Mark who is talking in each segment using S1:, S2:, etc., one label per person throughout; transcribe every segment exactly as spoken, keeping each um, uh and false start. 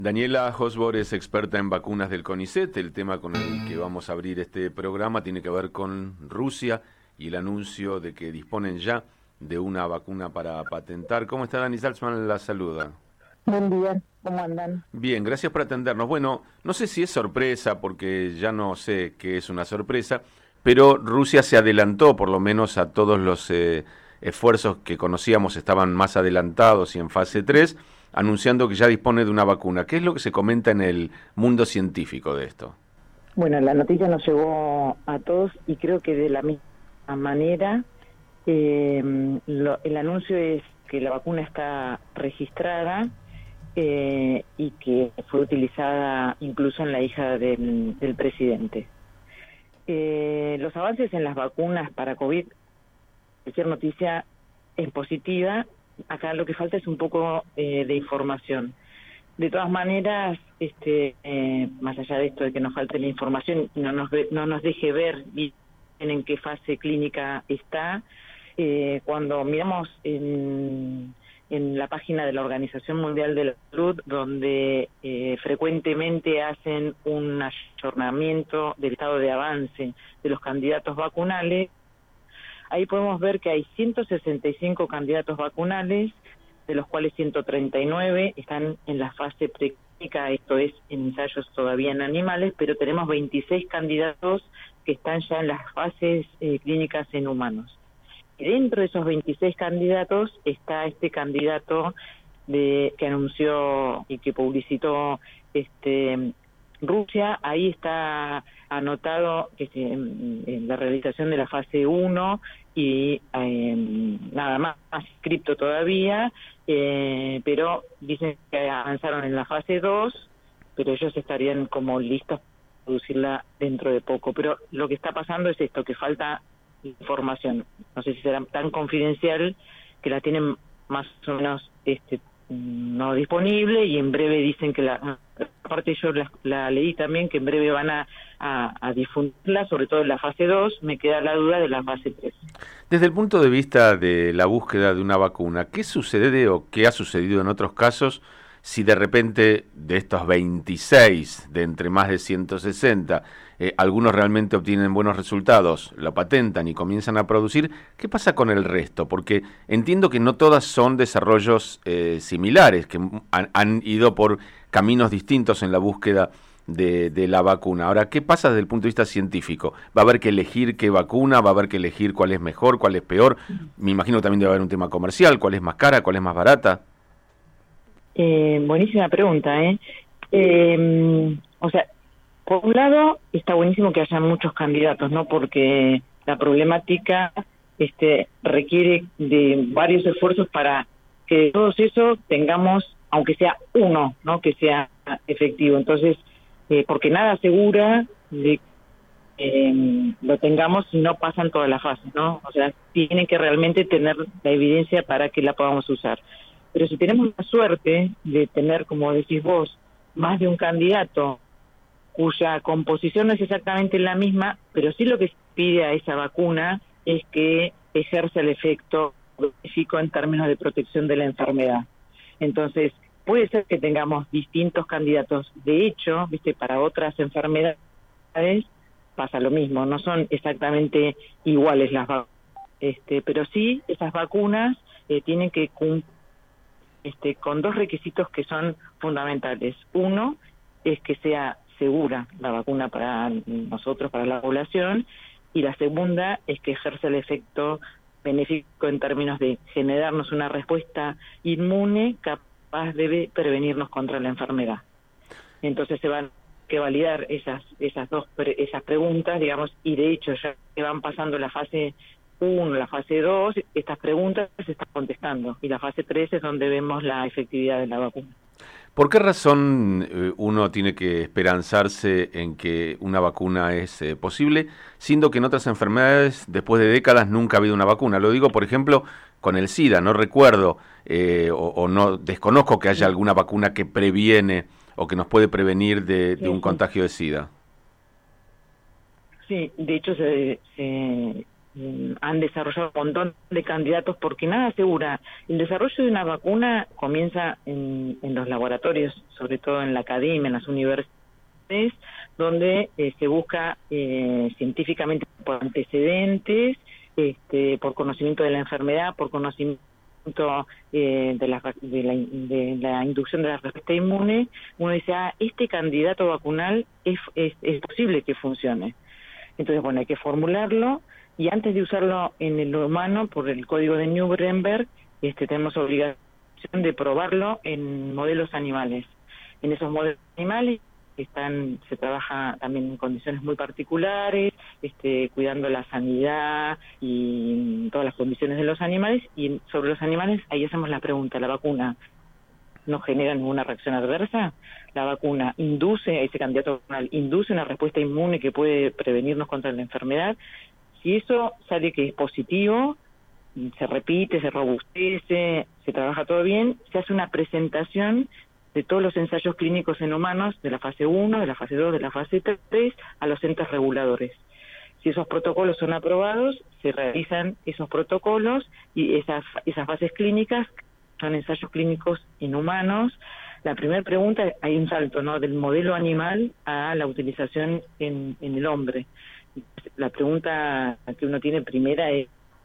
S1: Daniela Hosbor es experta en vacunas del CONICET. El tema con el que vamos a abrir este programa tiene que ver con Rusia y el anuncio de que disponen ya de una vacuna para patentar. ¿Cómo está Dani Salzman? La saluda.
S2: Buen día, ¿cómo andan?
S1: Bien, gracias por atendernos. Bueno, no sé si es sorpresa, porque ya no sé qué es una sorpresa, pero Rusia se adelantó por lo menos a todos los eh, esfuerzos que conocíamos, estaban más adelantados y en fase tres, anunciando que ya dispone de una vacuna. ¿Qué es lo que se comenta en el mundo científico de esto?
S2: Bueno, la noticia nos llegó a todos y creo que de la misma manera eh, lo, el anuncio es que la vacuna está registrada eh, y que fue utilizada incluso en la hija del, del presidente. Eh, los avances en las vacunas para COVID, cualquier noticia es positiva. Acá lo que falta es un poco eh, de información. De todas maneras, este, eh, más allá de esto de que nos falte la información y no nos, ve, no nos deje ver bien en qué fase clínica está, eh, cuando miramos en, en la página de la Organización Mundial de la Salud, donde eh, frecuentemente hacen un ayornamiento del estado de avance de los candidatos vacunales, ahí podemos ver que hay ciento sesenta y cinco candidatos vacunales, de los cuales ciento treinta y nueve están en la fase preclínica, esto es, en ensayos todavía en animales, pero tenemos veintiséis candidatos que están ya en las fases eh, clínicas en humanos. Y dentro de esos veintiséis candidatos está este candidato de que anunció y que publicitó este Rusia. Ahí está anotado que se, en, en la realización de la fase uno y eh, nada más, más inscripto todavía, eh, pero dicen que avanzaron en la fase dos, pero ellos estarían como listos para producirla dentro de poco. Pero lo que está pasando es esto, que falta información. No sé si será tan confidencial que la tienen más o menos este no disponible, y en breve dicen que la aparte yo la, la leí también que en breve van a, a, a difundirla, sobre todo en la fase dos. Me queda la duda de la fase tres.
S1: Desde el punto de vista de la búsqueda de una vacuna, ¿qué sucede o qué ha sucedido en otros casos si de repente de estos veintiséis, de entre más de ciento sesenta, eh, algunos realmente obtienen buenos resultados, lo patentan y comienzan a producir? ¿Qué pasa con el resto? Porque entiendo que no todas son desarrollos eh, similares, que han, han ido por caminos distintos en la búsqueda de, de la vacuna. Ahora, ¿qué pasa desde el punto de vista científico? ¿Va a haber que elegir qué vacuna? ¿Va a haber que elegir cuál es mejor, cuál es peor? Me imagino que también debe haber un tema comercial, cuál es más cara, cuál es más barata.
S2: Eh, buenísima pregunta, ¿eh? ¿eh? O sea, por un lado está buenísimo que haya muchos candidatos, ¿no? Porque la problemática este, requiere de varios esfuerzos para que de todos esos tengamos, aunque sea uno, ¿no? Que sea efectivo. Entonces, eh, porque nada asegura de que eh, lo tengamos si no pasan todas las fases, ¿no? O sea, tienen que realmente tener la evidencia para que la podamos usar. Pero si tenemos la suerte de tener, como decís vos, más de un candidato cuya composición no es exactamente la misma, pero sí lo que se pide a esa vacuna es que ejerza el efecto benéfico en términos de protección de la enfermedad. Entonces, puede ser que tengamos distintos candidatos. De hecho, viste, para otras enfermedades pasa lo mismo, no son exactamente iguales las vacunas, este, pero sí esas vacunas eh, tienen que cumplir Este, con dos requisitos que son fundamentales. Uno es que sea segura la vacuna para nosotros, para la población, y la segunda es que ejerce el efecto benéfico en términos de generarnos una respuesta inmune capaz de prevenirnos contra la enfermedad. Entonces se van a que validar esas esas dos esas preguntas, digamos, y de hecho ya que van pasando la fase uno, la fase dos, estas preguntas se están contestando, y la fase tres es donde vemos la efectividad de la vacuna.
S1: ¿Por qué razón eh, uno tiene que esperanzarse en que una vacuna es eh, posible, siendo que en otras enfermedades, después de décadas, nunca ha habido una vacuna? Lo digo, por ejemplo, con el SIDA. No recuerdo eh, o, o no desconozco que haya alguna vacuna que previene o que nos puede prevenir de, de un contagio de SIDA.
S2: Sí, de hecho se... se eh, han desarrollado un montón de candidatos porque nada asegura. El desarrollo de una vacuna comienza en, en los laboratorios, sobre todo en la academia, en las universidades, donde eh, se busca eh, científicamente por antecedentes, este, por conocimiento de la enfermedad, por conocimiento eh, de, la, de, la, de la inducción de la respuesta inmune. Uno dice, ah, este candidato vacunal es, es, es posible que funcione. Entonces, bueno, hay que formularlo, y antes de usarlo en el humano, por el código de Nuremberg, este, tenemos obligación de probarlo en modelos animales. En esos modelos animales están, se trabaja también en condiciones muy particulares, este, cuidando la sanidad y todas las condiciones de los animales, y sobre los animales ahí hacemos la pregunta, ¿la vacuna no genera ninguna reacción adversa? ¿La vacuna induce, a ese candidato vacunal, induce una respuesta inmune que puede prevenirnos contra la enfermedad? Si eso sale que es positivo, se repite, se robustece, se trabaja todo bien, se hace una presentación de todos los ensayos clínicos en humanos, de la fase uno, de la fase dos, de la fase tres, a los entes reguladores. Si esos protocolos son aprobados, se realizan esos protocolos, y esas, esas fases clínicas son ensayos clínicos en humanos. La primera pregunta, hay un salto, ¿no?, del modelo animal a la utilización en, en el hombre. La pregunta que uno tiene primera es,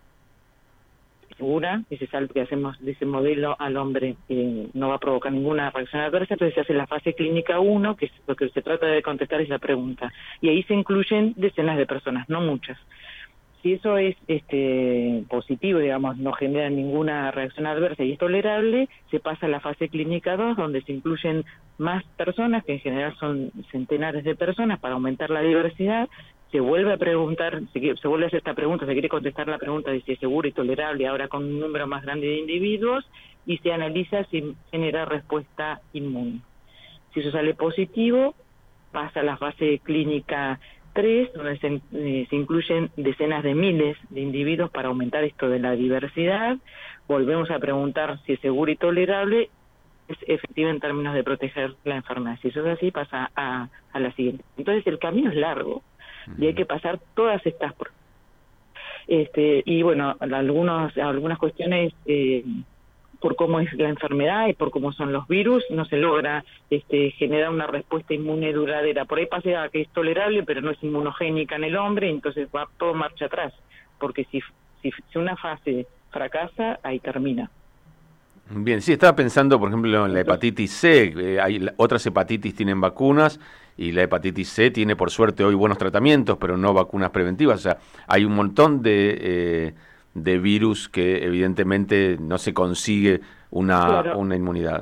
S2: ¿segura ese salto que hacemos de ese modelo al hombre eh, no va a provocar ninguna reacción adversa? Entonces se hace la fase clínica uno, que es lo que se trata de contestar es la pregunta, y ahí se incluyen decenas de personas, no muchas. Si eso es este positivo, digamos, no genera ninguna reacción adversa y es tolerable, se pasa a la fase clínica dos, donde se incluyen más personas, que en general son centenares de personas, para aumentar la diversidad. Se vuelve a preguntar, se, se vuelve a hacer esta pregunta, se quiere contestar la pregunta de si es seguro y tolerable, ahora con un número más grande de individuos, y se analiza si genera respuesta inmune. Si eso sale positivo, pasa a la fase clínica tres, donde se, eh, se incluyen decenas de miles de individuos para aumentar esto de la diversidad. Volvemos a preguntar si es seguro y tolerable, es efectiva en términos de proteger la enfermedad. Si eso es así, pasa a, a la siguiente. Entonces el camino es largo y hay que pasar todas estas pruebas. Este, y bueno, algunos, algunas cuestiones eh, por cómo es la enfermedad y por cómo son los virus, no se logra este, generar una respuesta inmune duradera. Por ahí pasa que es tolerable, pero no es inmunogénica en el hombre, entonces va todo marcha atrás, porque si, si, si una fase fracasa, ahí termina.
S1: Bien, sí, estaba pensando, por ejemplo, en la hepatitis C. Eh, hay, otras hepatitis tienen vacunas y la hepatitis C tiene, por suerte, hoy buenos tratamientos, pero no vacunas preventivas. O sea, hay un montón de, eh, de virus que evidentemente no se consigue una, claro. una inmunidad.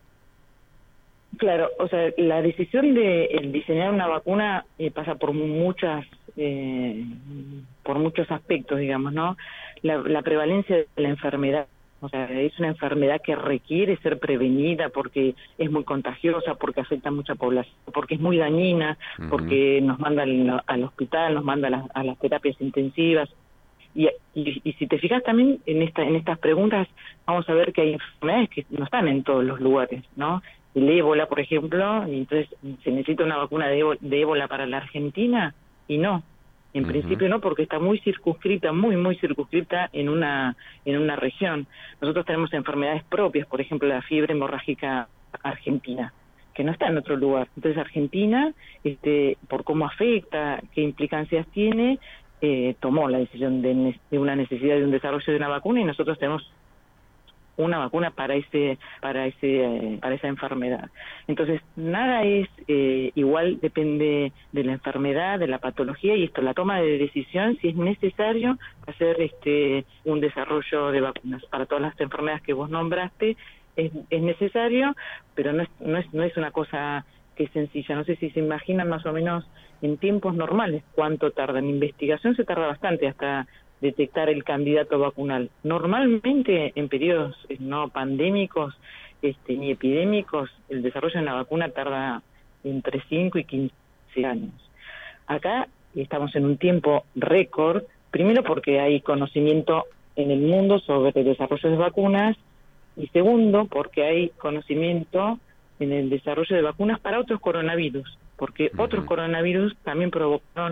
S2: Claro, o sea, la decisión de el diseñar una vacuna eh, pasa por muchas, eh, por muchos aspectos, digamos, ¿no? La, la prevalencia de la enfermedad. O sea, es una enfermedad que requiere ser prevenida porque es muy contagiosa, porque afecta a mucha población, porque es muy dañina, uh-huh. porque nos manda al, al hospital, nos manda a las, a las terapias intensivas. Y, y, y si te fijas también en esta en estas preguntas, vamos a ver que hay enfermedades que no están en todos los lugares, ¿no? El ébola, por ejemplo, y entonces se necesita una vacuna de ébola, de ébola para la Argentina, y no. En uh-huh. principio no, porque está muy circunscrita, muy, muy circunscrita en una en una región. Nosotros tenemos enfermedades propias, por ejemplo, la fiebre hemorrágica argentina, que no está en otro lugar. Entonces Argentina, este, por cómo afecta, qué implicancias tiene, eh, tomó la decisión de, de una necesidad de un desarrollo de una vacuna, y nosotros tenemos una vacuna para ese para ese eh, para esa enfermedad. Entonces nada es eh, igual, depende de la enfermedad, de la patología, y esto, la toma de decisión si es necesario hacer este un desarrollo de vacunas para todas las enfermedades que vos nombraste, es, es necesario, pero no es, no es no es una cosa que es sencilla. No sé si se imaginan más o menos en tiempos normales cuánto tarda. En investigación se tarda bastante hasta detectar el candidato vacunal. Normalmente en periodos no pandémicos este, ni epidémicos, el desarrollo de una vacuna tarda entre cinco y quince años. Acá estamos en un tiempo récord, primero porque hay conocimiento en el mundo sobre el desarrollo de vacunas, y segundo porque hay conocimiento en el desarrollo de vacunas para otros coronavirus, porque uh-huh. otros coronavirus también provocaron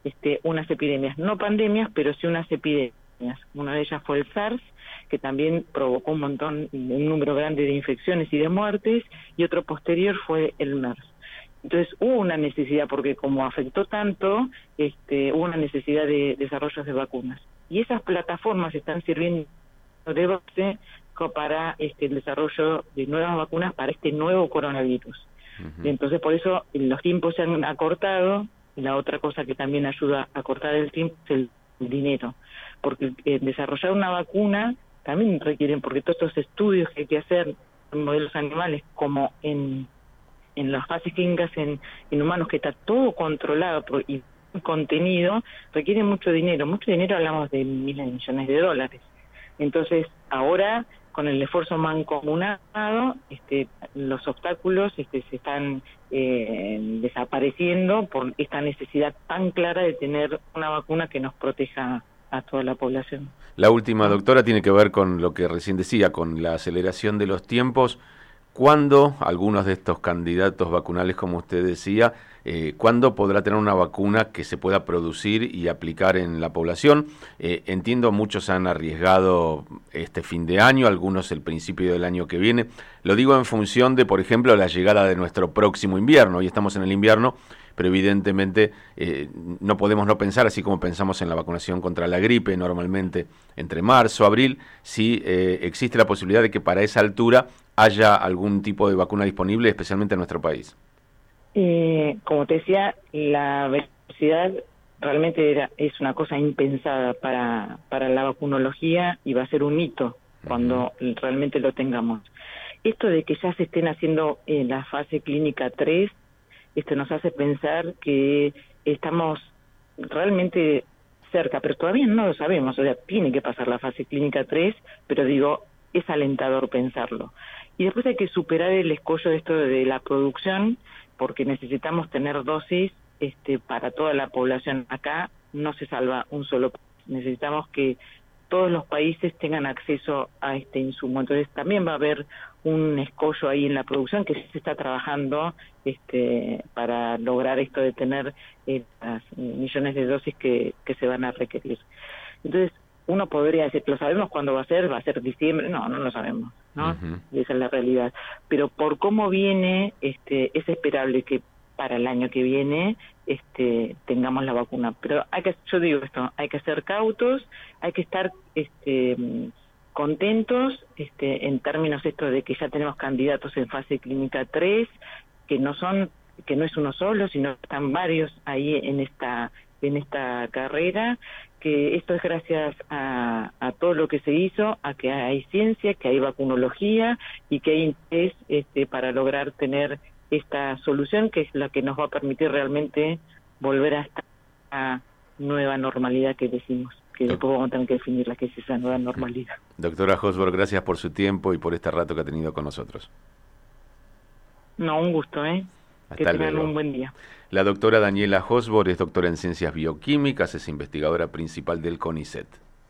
S2: este, unas epidemias, no pandemias, pero sí unas epidemias. Una de ellas fue el SARS, que también provocó un montón, un número grande de infecciones y de muertes, y otro posterior fue el MERS. Entonces hubo una necesidad, porque como afectó tanto, este, hubo una necesidad de desarrollos de vacunas. Y esas plataformas están sirviendo de base para este, el desarrollo de nuevas vacunas para este nuevo coronavirus. Uh-huh. Entonces por eso los tiempos se han acortado, y la otra cosa que también ayuda a cortar el tiempo es el dinero, porque eh, desarrollar una vacuna también requieren, porque todos estos estudios que hay que hacer en modelos animales, como en en las fases clínicas en, en humanos, que está todo controlado por, y contenido, requiere mucho dinero. Mucho dinero, hablamos de miles de millones de dólares. Entonces, ahora, con el esfuerzo mancomunado, este, los obstáculos este, se están eh, desapareciendo por esta necesidad tan clara de tener una vacuna que nos proteja a toda la población.
S1: La última, doctora, tiene que ver con lo que recién decía, con la aceleración de los tiempos. ¿Cuándo algunos de estos candidatos vacunales, como usted decía, eh, cuándo podrá tener una vacuna que se pueda producir y aplicar en la población? Eh, entiendo, muchos han arriesgado este fin de año, algunos el principio del año que viene. Lo digo en función de, por ejemplo, la llegada de nuestro próximo invierno. Hoy estamos en el invierno, pero evidentemente eh, no podemos no pensar, así como pensamos en la vacunación contra la gripe normalmente entre marzo, abril, si eh, existe la posibilidad de que para esa altura haya algún tipo de vacuna disponible, especialmente en nuestro país.
S2: Eh, como te decía, la velocidad realmente era, es una cosa impensada para, para la vacunología, y va a ser un hito cuando uh-huh. realmente lo tengamos. Esto de que ya se estén haciendo en la fase clínica tres, esto nos hace pensar que estamos realmente cerca, pero todavía no lo sabemos. O sea, tiene que pasar la fase clínica tres, pero digo, es alentador pensarlo. Y después hay que superar el escollo de esto de la producción, porque necesitamos tener dosis este, para toda la población. Acá no se salva un solo país. Necesitamos que todos los países tengan acceso a este insumo. Entonces también va a haber un escollo ahí en la producción, que se está trabajando este, para lograr esto de tener eh, las millones de dosis que, que se van a requerir. Entonces, uno podría decir, ¿lo sabemos cuándo va a ser? ¿Va a ser diciembre? No, no lo sabemos, ¿no? Uh-huh. Y esa es la realidad. Pero por cómo viene, este, es esperable que para el año que viene este, tengamos la vacuna. Pero hay que, yo digo esto, hay que ser cautos, hay que estar este, contentos este, en términos esto de que ya tenemos candidatos en fase clínica tres, que no son, que no es uno solo, sino que están varios ahí en esta en esta carrera, que esto es gracias a, a todo lo que se hizo, a que hay ciencia, que hay vacunología y que hay interés este, para lograr tener esta solución, que es la que nos va a permitir realmente volver a esta nueva normalidad que decimos, que después vamos a tener que definir la que es esa nueva normalidad.
S1: Doctora Hosborg, gracias por su tiempo y por este rato que ha tenido con nosotros.
S2: No, un gusto, ¿eh?
S1: Hasta
S2: que tengan
S1: luego.
S2: Un buen día.
S1: La doctora Daniela Hosborg es doctora en Ciencias Bioquímicas, es investigadora principal del CONICET.